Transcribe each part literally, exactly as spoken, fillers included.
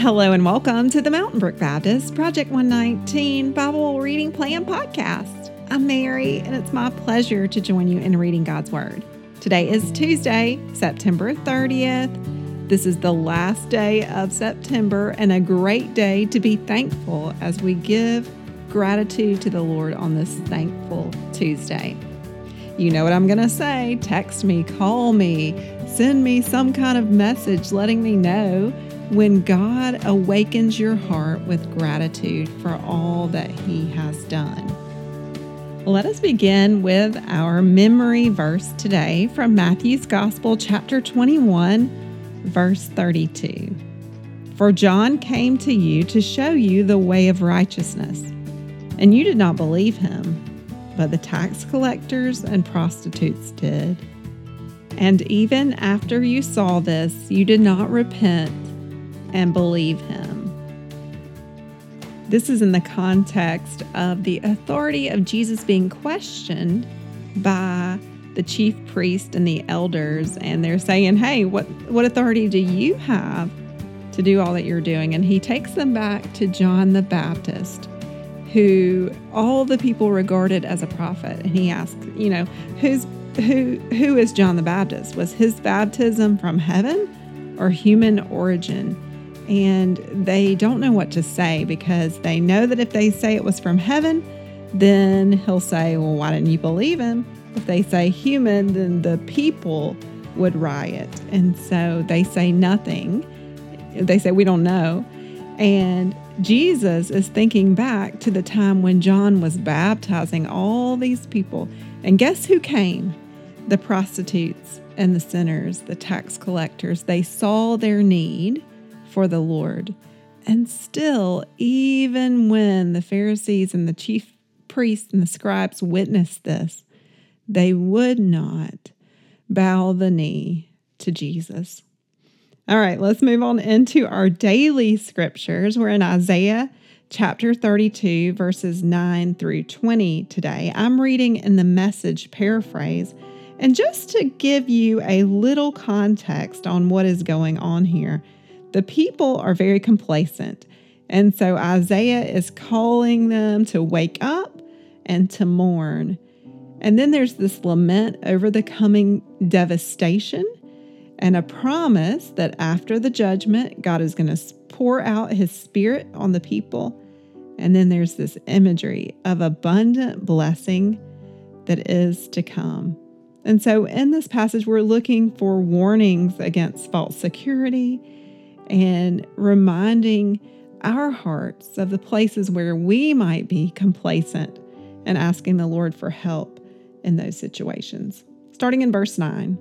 Hello and welcome to the Mountain Brook Baptist Project one nineteen Bible Reading Plan Podcast. I'm Mary, and it's my pleasure to join you in reading God's Word. Today is Tuesday, September thirtieth. This is the last day of September and a great day to be thankful as we give gratitude to the Lord on this thankful Tuesday. You know what I'm going to say. Text me, call me, send me some kind of message letting me know when God awakens your heart with gratitude for all that He has done. Let us begin with our memory verse today from Matthew's Gospel, chapter twenty-one, verse thirty-two. For John came to you to show you the way of righteousness, and you did not believe him, but the tax collectors and prostitutes did. And even after you saw this, you did not repent and believe him. This is in the context of the authority of Jesus being questioned by the chief priest and the elders, and they're saying, hey, what, what authority do you have to do all that you're doing? And he takes them back to John the Baptist, who all the people regarded as a prophet. And he asks, you know, who's who who is John the Baptist? Was his baptism from heaven or human origin? And they don't know what to say, because they know that if they say it was from heaven, then he'll say, well, why didn't you believe him? If they say human, then the people would riot. And so they say nothing. They say, we don't know. And Jesus is thinking back to the time when John was baptizing all these people. And guess who came? The prostitutes and the sinners, the tax collectors. They saw their need for the Lord. And still, even when the Pharisees and the chief priests and the scribes witnessed this, they would not bow the knee to Jesus. All right, let's move on into our daily scriptures. We're in Isaiah chapter thirty-two, verses nine through twenty today. I'm reading in the Message paraphrase. And just to give you a little context on what is going on here, the people are very complacent. And so Isaiah is calling them to wake up and to mourn. And then there's this lament over the coming devastation and a promise that after the judgment, God is going to pour out His Spirit on the people. And then there's this imagery of abundant blessing that is to come. And so in this passage, we're looking for warnings against false security and reminding our hearts of the places where we might be complacent and asking the Lord for help in those situations. Starting in verse nine.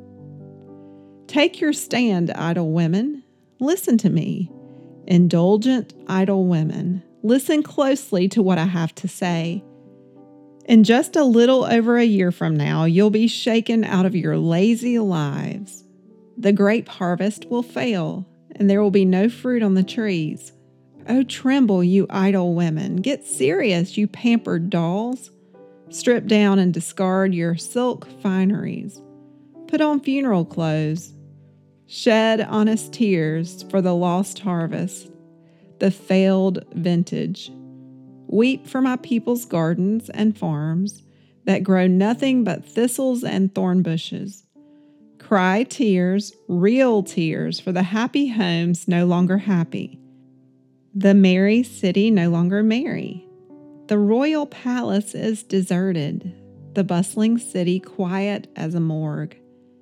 Take your stand, idle women. Listen to me, indulgent idle women. Listen closely to what I have to say. In just a little over a year from now, you'll be shaken out of your lazy lives. The grape harvest will fail, and there will be no fruit on the trees. Oh, tremble, you idle women. Get serious, you pampered dolls. Strip down and discard your silk fineries. Put on funeral clothes. Shed honest tears for the lost harvest, the failed vintage. Weep for my people's gardens and farms that grow nothing but thistles and thorn bushes. Cry tears, real tears, for the happy homes no longer happy, the merry city no longer merry. The royal palace is deserted, the bustling city quiet as a morgue.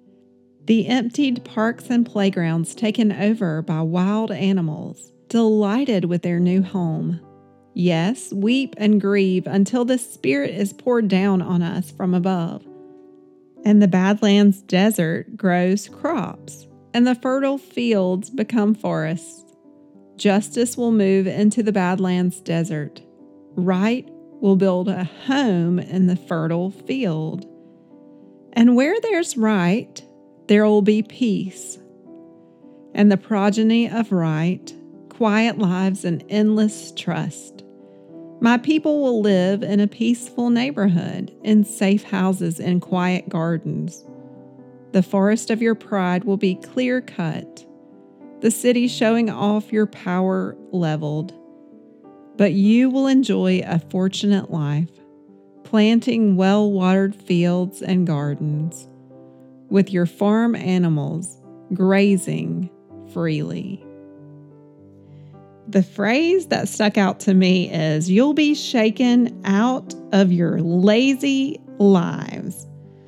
The emptied parks and playgrounds taken over by wild animals, delighted with their new home. Yes, weep and grieve until the Spirit is poured down on us from above. And the Badlands desert grows crops, and the fertile fields become forests. Justice will move into the Badlands desert. Right will build a home in the fertile field. And where there's right, there will be peace. And the progeny of right, quiet lives and endless trust. My people will live in a peaceful neighborhood, in safe houses and quiet gardens. The forest of your pride will be clear-cut. the city showing off your power leveled. But you will enjoy a fortunate life, planting well-watered fields and gardens, with your farm animals grazing freely. The phrase that stuck out to me is, you'll be shaken out of your lazy lives.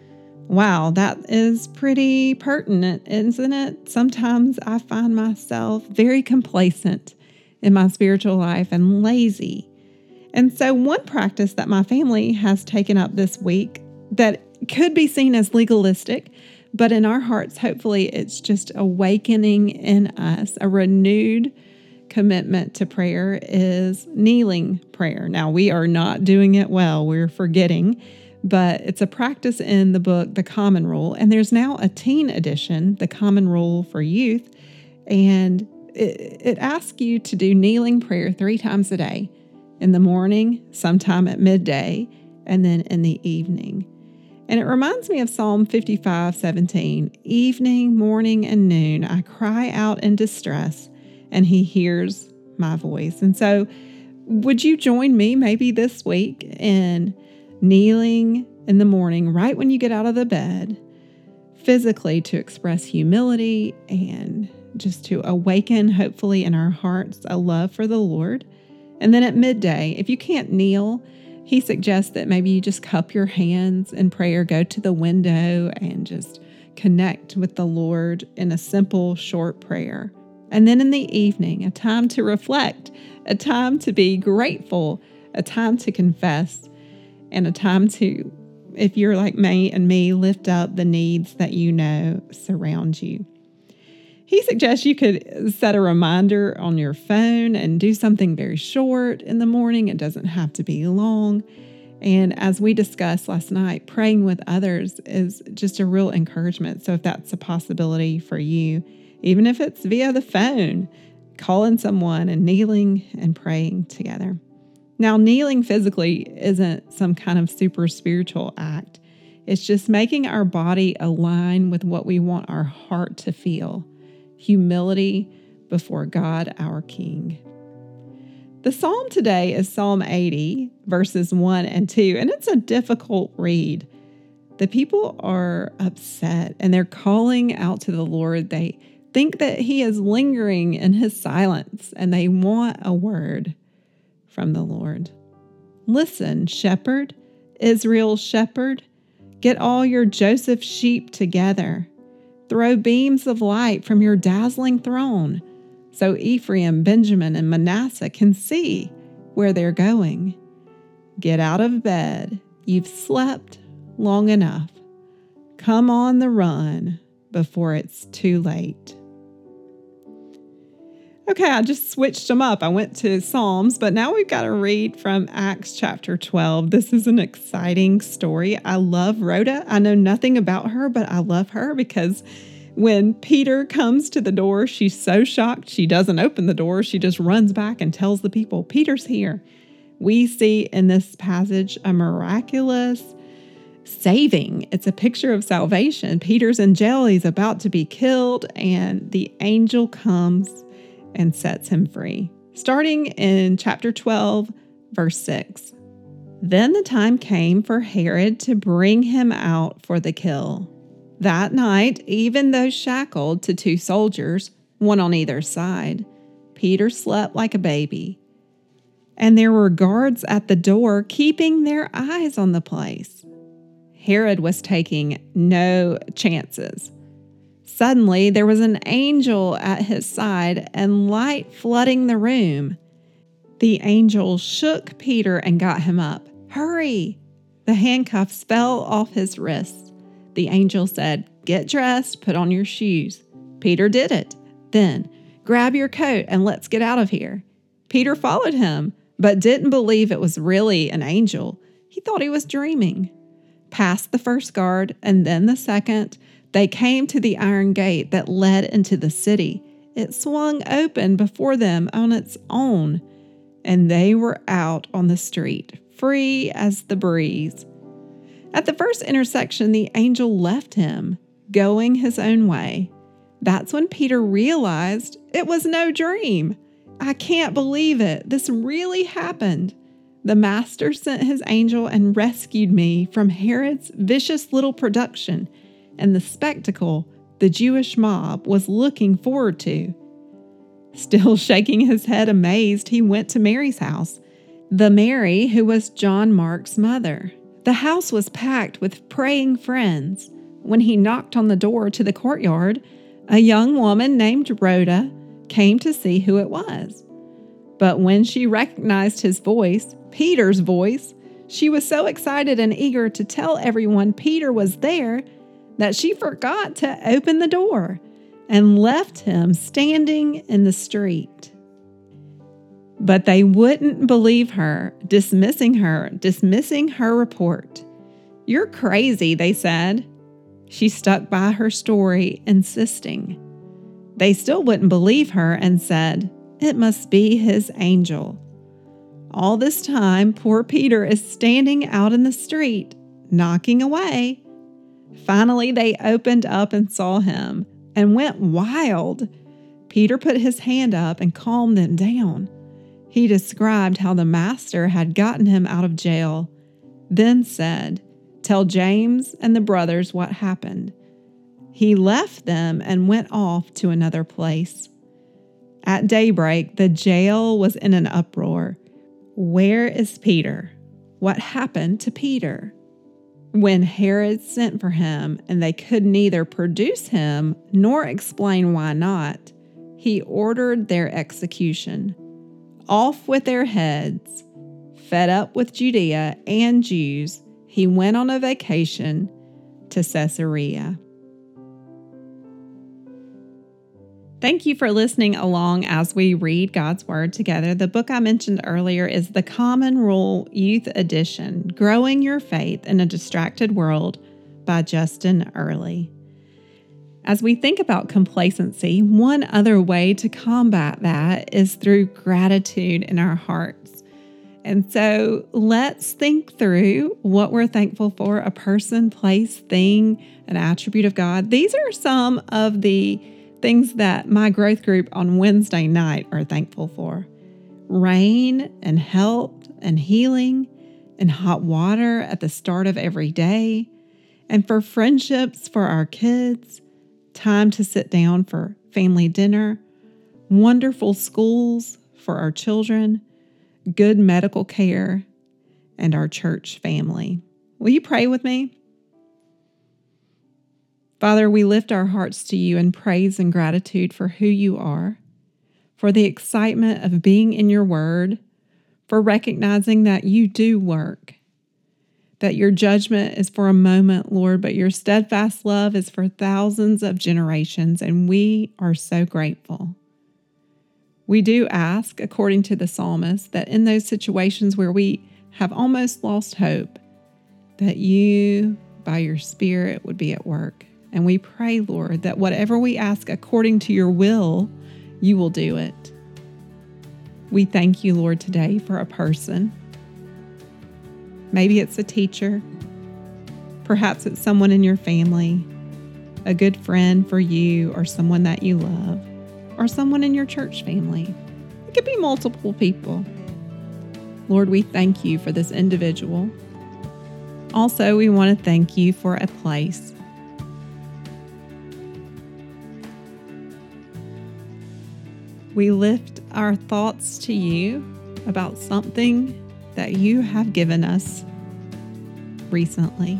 Wow, that is pretty pertinent, isn't it? Sometimes I find myself very complacent in my spiritual life and lazy. And so one practice that my family has taken up this week that could be seen as legalistic, but in our hearts, hopefully it's just awakening in us a renewed commitment to prayer, is kneeling prayer. Now, we are not doing it well. We're forgetting, but it's a practice in the book, The Common Rule. And there's now a teen edition, The Common Rule for Youth. And it, it asks you to do kneeling prayer three times a day, in the morning, sometime at midday, and then in the evening. And it reminds me of Psalm fifty-five seventeen, evening, morning, and noon, I cry out in distress, and he hears my voice. And so would you join me maybe this week in kneeling in the morning, right when you get out of the bed, physically to express humility and just to awaken, hopefully, in our hearts a love for the Lord. And then at midday, if you can't kneel, he suggests that maybe you just cup your hands in prayer, go to the window and just connect with the Lord in a simple, short prayer. And then in the evening, a time to reflect, a time to be grateful, a time to confess, and a time to, if you're like me and me, lift up the needs that you know surround you. He suggests you could set a reminder on your phone and do something very short in the morning. It doesn't have to be long. And as we discussed last night, praying with others is just a real encouragement. So if that's a possibility for you, even if it's via the phone, calling someone and kneeling and praying together. Now, kneeling physically isn't some kind of super spiritual act. It's just making our body align with what we want our heart to feel. Humility before God, our King. The psalm today is Psalm eighty, verses one and two, and it's a difficult read. The people are upset and they're calling out to the Lord. They think that he is lingering in his silence and they want a word from the Lord. Listen, shepherd, Israel's shepherd, get all your Joseph sheep together. Throw beams of light from your dazzling throne, so Ephraim, Benjamin, and Manasseh can see where they're going. Get out of bed. You've slept long enough. Come on the run before it's too late. Okay, I just switched them up. I went to Psalms, but now we've got to read from Acts chapter twelve. This is an exciting story. I love Rhoda. I know nothing about her, but I love her because when Peter comes to the door, she's so shocked. She doesn't open the door. She just runs back and tells the people, Peter's here. We see in this passage a miraculous saving. It's a picture of salvation. Peter's in jail. He's about to be killed, and the angel comes and sets him free. Starting in chapter twelve, verse six. Then the time came for Herod to bring him out for the kill. That night, even though shackled to two soldiers, one on either side, Peter slept like a baby. And there were guards at the door keeping their eyes on the place. Herod was taking no chances. Suddenly, there was an angel at his side and light flooding the room. The angel shook Peter and got him up. Hurry! The handcuffs fell off his wrists. The angel said, Get dressed, put on your shoes. Peter did it. Then, grab your coat and let's get out of here. Peter followed him, but didn't believe it was really an angel. He thought he was dreaming. Past the first guard and then the second, they came to the iron gate that led into the city. It swung open before them on its own, and they were out on the street, free as the breeze. At the first intersection, the angel left him, going his own way. That's when Peter realized it was no dream. I can't believe it. This really happened. The master sent his angel and rescued me from Herod's vicious little production and the spectacle the Jewish mob was looking forward to. Still shaking his head amazed, he went to Mary's house, the Mary who was John Mark's mother. The house was packed with praying friends. When he knocked on the door to the courtyard, a young woman named Rhoda came to see who it was. But when she recognized his voice, Peter's voice, she was so excited and eager to tell everyone Peter was there that she forgot to open the door and left him standing in the street. But they wouldn't believe her, dismissing her, dismissing her report. "You're crazy," they said. She stuck by her story, insisting. They still wouldn't believe her and said, "It must be his angel." All this time, poor Peter is standing out in the street, knocking away. Finally, they opened up and saw him and went wild. Peter put his hand up and calmed them down. He described how the master had gotten him out of jail, then said, "Tell James and the brothers what happened." He left them and went off to another place. At daybreak, the jail was in an uproar. Where is Peter? What happened to Peter? When Herod sent for him and they could neither produce him nor explain why not, he ordered their execution. Off with their heads. Fed up with Judea and Jews, he went on a vacation to Caesarea. Thank you for listening along as we read God's Word together. The book I mentioned earlier is The Common Rule Youth Edition, Growing Your Faith in a Distracted World by Justin Earley. As we think about complacency, one other way to combat that is through gratitude in our hearts. And so let's think through what we're thankful for: a person, place, thing, an attribute of God. These are some of the things that my growth group on Wednesday night are thankful for. Rain and health and healing and hot water at the start of every day, and for friendships for our kids, time to sit down for family dinner, wonderful schools for our children, good medical care, and our church family. Will you pray with me? Father, we lift our hearts to you in praise and gratitude for who you are, for the excitement of being in your word, for recognizing that you do work, that your judgment is for a moment, Lord, but your steadfast love is for thousands of generations, and we are so grateful. We do ask, according to the psalmist, that in those situations where we have almost lost hope, that you, by your Spirit, would be at work. And we pray, Lord, that whatever we ask according to your will, you will do it. We thank you, Lord, today for a person. Maybe it's a teacher. Perhaps it's someone in your family, a good friend for you, or someone that you love, or someone in your church family. It could be multiple people. Lord, we thank you for this individual. Also, we want to thank you for a place. We lift our thoughts to you about something that you have given us recently.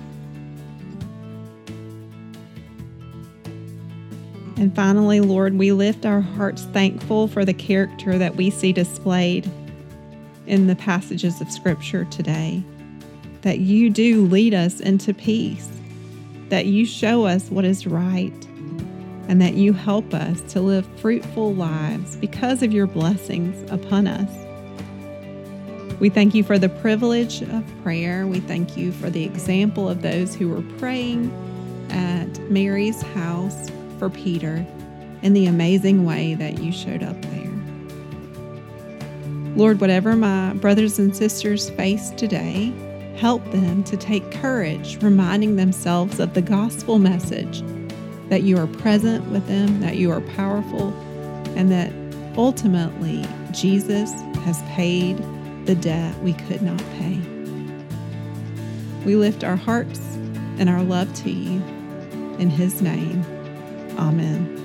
And finally, Lord, we lift our hearts thankful for the character that we see displayed in the passages of Scripture today, that you do lead us into peace, that you show us what is right, and that you help us to live fruitful lives because of your blessings upon us. We thank you for the privilege of prayer. We thank you for the example of those who were praying at Mary's house for Peter in the amazing way that you showed up there. Lord, whatever my brothers and sisters face today, help them to take courage, reminding themselves of the gospel message that you are present with them, that you are powerful, and that ultimately Jesus has paid the debt we could not pay. We lift our hearts and our love to you. In His name, amen.